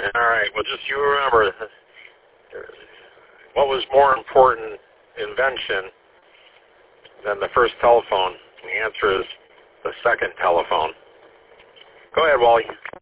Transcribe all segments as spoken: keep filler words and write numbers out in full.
All right. Well, just you remember, what was more important invention than the first telephone? The answer is the second telephone. Go ahead, Wally.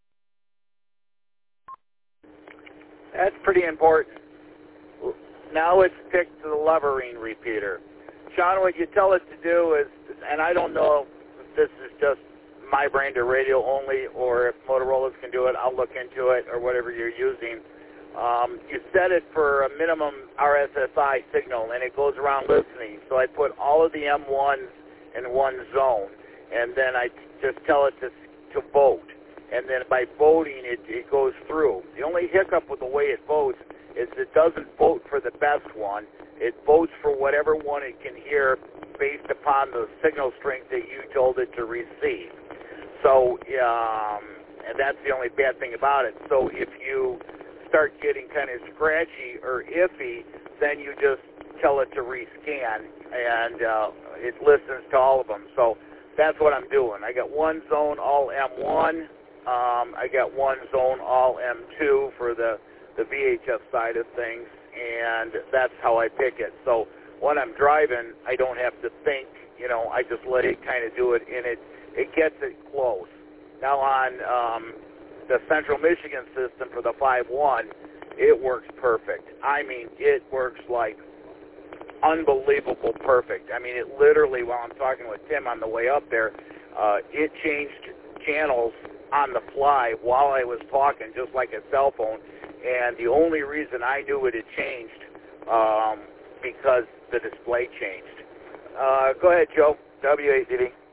That's pretty important. Now let's pick the Leverine repeater. Sean, what you tell it to do is, and I don't know if this is just my brand or radio only, or if Motorola's can do it, I'll look into it, or whatever you're using. Um, you set it for a minimum R S S I signal, and it goes around listening. So I put all of the M ones in one zone, and then I just tell it to to vote. And then by voting, it, it goes through. The only hiccup with the way it votes is it doesn't vote for the best one. It votes for whatever one it can hear based upon the signal strength that you told it to receive. So, um, and that's the only bad thing about it. So if you start getting kind of scratchy or iffy, then you just tell it to rescan, and uh, it listens to all of them. So that's what I'm doing. I got one zone, all M one. Um, I got one zone, all M two for the, the V H F side of things, and that's how I pick it. So when I'm driving, I don't have to think, you know, I just let it kind of do it, and it, it gets it close. Now on um, the Central Michigan system for the five one, it works perfect. I mean, it works like unbelievable perfect. I mean, it literally, while I'm talking with Tim on the way up there, uh, it changed channels on the fly while I was talking, just like a cell phone. And the only reason I knew it had changed um, because the display changed. Uh, go ahead, Joe. W A Z D.